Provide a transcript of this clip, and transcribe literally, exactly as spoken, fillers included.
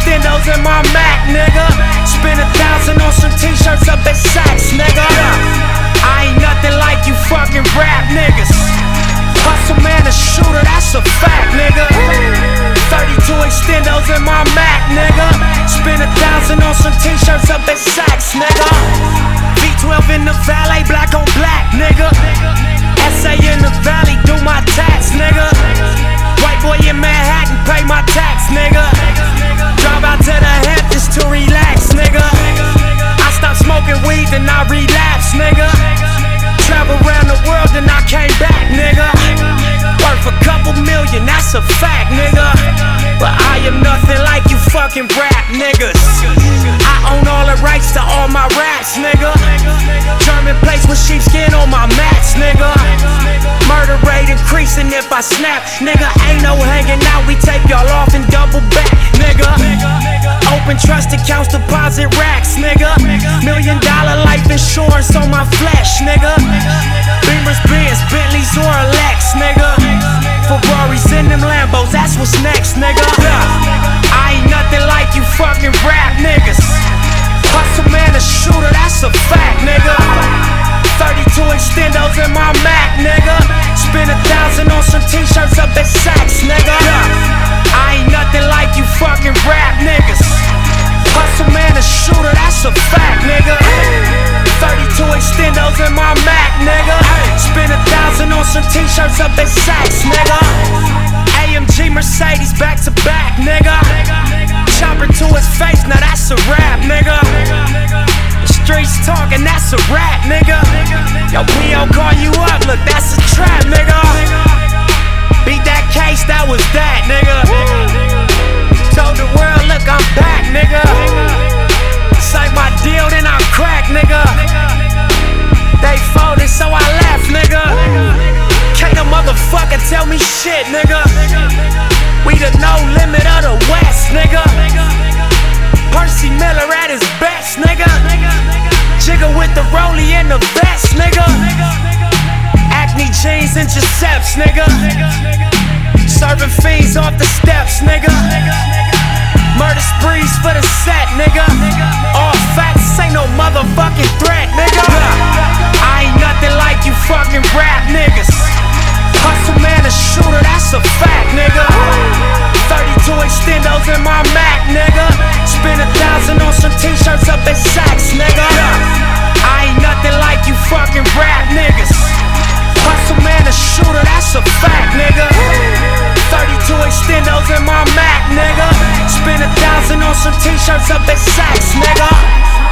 extendos in my Mac, nigga. Spend a thousand on some t-shirts up at Saks, nigga. I ain't nothing like you fucking rap niggas. Hustle man, a shooter, that's a fact, nigga. thirty-two extendos in my Mac, nigga. Spend a thousand on some t-shirts up at Saks, nigga. V twelve in the valet, black on black, nigga. S A in the valley, do my tax, nigga. White boy in Manhattan, pay my tax, nigga. Drive out to the Hamptons to relax, nigga. I stopped smoking weed, then I relapsed, nigga. Travel around the world, then I came back, nigga. Worth a couple million, that's a fact, nigga. But I am nothing like you fucking rap niggas. I own all the rights to all my raps, nigga. German plates with sheepskin on my mats, nigga. Murder rate increasing if I snap, nigga. Ain't no hanging out, we take y'all off and double back, nigga. Open trust accounts, deposit racks, nigga. Million dollar life insurance on my flesh, nigga. Beamers, Benz, Bentleys, or a Lex, nigga. Ferraris in them Lambos, that's what's next, nigga. I ain't nothing like you fucking rap niggas. Hustle man, a shooter, that's a fact, nigga. thirty-two extendos in my Mac, nigga. Spend a thousand on some t-shirts up at Saks, nigga. I ain't nothing like you fucking rap niggas. Hustle man, a shooter, that's a fact, nigga. thirty-two extendos in my Mac, nigga. Spend a thousand on some t-shirts up at Saks, nigga. A M G Mercedes back to back, nigga. Chopper to his face, now that's a rap, nigga. The streets talking, that's a rap, nigga. Yo, P O call you up, look, that's a trap, nigga. Beat that case, that was that, nigga. Told the world, look, I'm back, nigga. Signed my deal, then I crack, nigga. They folded, so I left, nigga. Can't a motherfucker tell me shit, nigga. We the no limit of the West, nigga. Percy Miller at his best, nigga. Jigga with the rollie and the vest, nigga. Acne jeans and Giuseppe's, nigga. Serving fiends off the steps, nigga. Murder sprees for the set, nigga. All facts ain't no motherfucking threat, nigga. I ain't nothing like you fucking rap niggas. Hustle man, a shooter, that's a fact, nigga. thirty-two extendos in my Mac, nigga. Spend a thousand on some t-shirts up at Saks, nigga. I ain't nothing like you fucking rap niggas. Hustle man, a shooter, that's a fact, nigga. thirty-two extendos in my Mac, nigga. Spend a thousand on some t-shirts up at Saks, nigga.